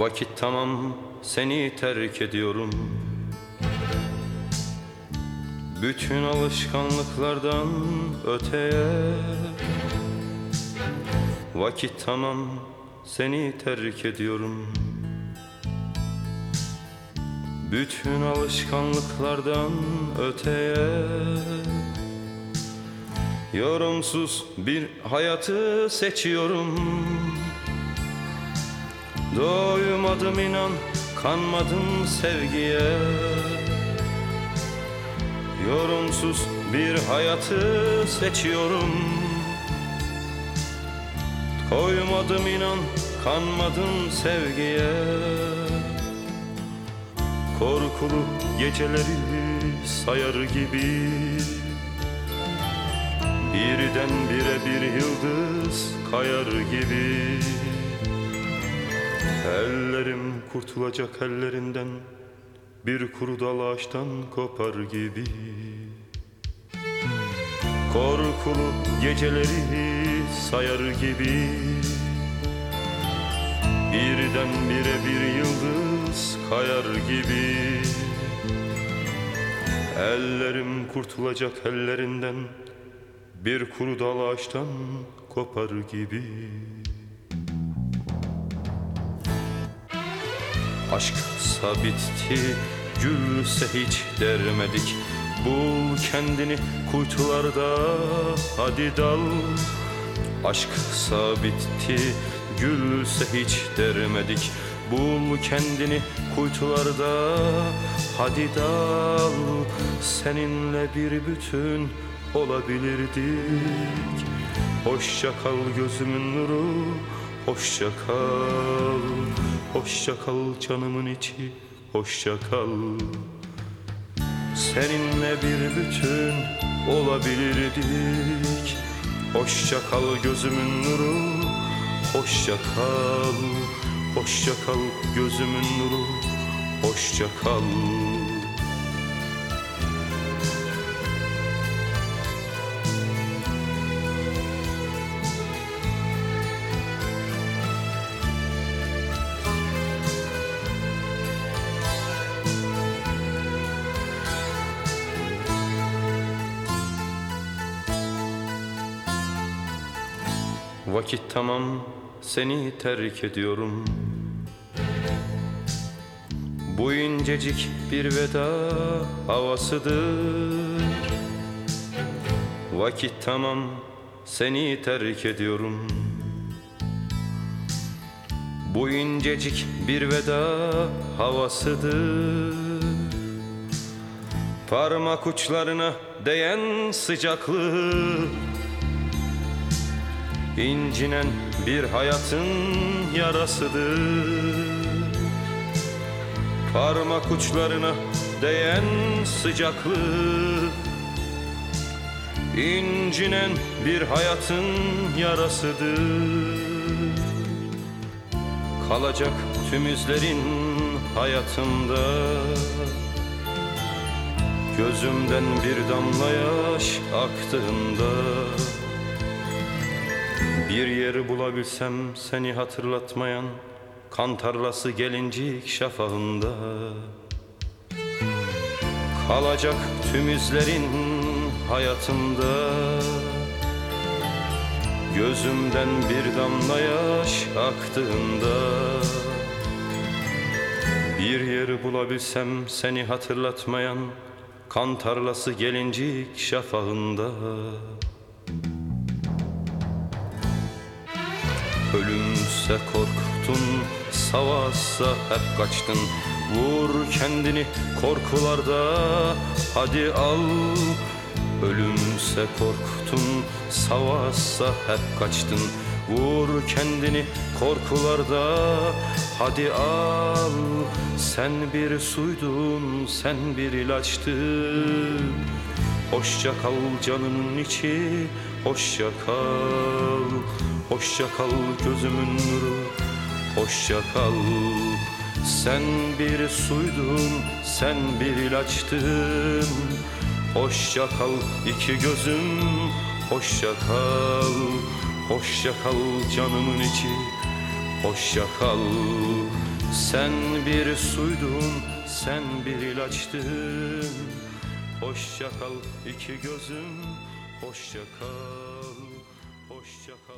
Vakit tamam, seni terk ediyorum. Bütün alışkanlıklardan öteye. Vakit tamam, seni terk ediyorum. Bütün alışkanlıklardan öteye. Yorumsuz bir hayatı seçiyorum. Doymadım inan, kanmadım sevgiye. Yorumsuz bir hayatı seçiyorum. Koymadım inan, kanmadım sevgiye. Korkulu geceleri sayar gibi birdenbire bir yıldız kayar gibi. Ellerim kurtulacak ellerinden, bir kuru dal ağaçtan kopar gibi. Korkulu geceleri sayar gibi birdenbire bir yıldız kayar gibi. Ellerim kurtulacak ellerinden, bir kuru dal ağaçtan kopar gibi. Aşksa bitti, gülse hiç dermedik. Bul kendini kuytularda, hadi dal. Aşksa bitti, gülse hiç dermedik. Bul kendini kuytularda, hadi dal. Seninle bir bütün olabilirdik. Hoşça kal gözümün nuru, hoşça kal. Hoşça kal canımın içi, hoşça kal. Seninle bir bütün olabilirdik. Hoşça kal gözümün nuru, hoşça kal. Hoşça kal gözümün nuru, hoşça kal. Vakit tamam, seni terk ediyorum. Bu incecik bir veda havasıdır. Vakit tamam, seni terk ediyorum. Bu incecik bir veda havasıdır. Parmak uçlarına değen sıcaklık, İncinen bir hayatın yarasıdır. Parmak uçlarına değen sıcaklık, İncinen bir hayatın yarasıdır. Kalacak tüm izlerin hayatımda, gözümden bir damla yaş aktığında. Bir yeri bulabilsem seni hatırlatmayan, kan tarlası gelincik şafağında. Kalacak tüm izlerin hayatımda, gözümden bir damla yaş aktığında. Bir yeri bulabilsem seni hatırlatmayan, kan tarlası gelincik şafağında. Ölümse korktun, savaşsa hep kaçtın. Vur kendini korkularda, hadi al. Ölümse korktun, savaşsa hep kaçtın. Vur kendini korkularda, hadi al. Sen bir suydun, sen bir ilaçtın. Hoşça kal canımın içi, hoşça kal. Hoşça kal gözümün nuru, hoşça kal. Sen bir suydun, sen bir ilaçtın. Hoşça kal iki gözüm, hoşça kal. Hoşça kal canımın içi, hoşça kal. Sen bir suydun, sen bir ilaçtın. Hoşça kal iki gözüm, hoşça kal, hoşça kal.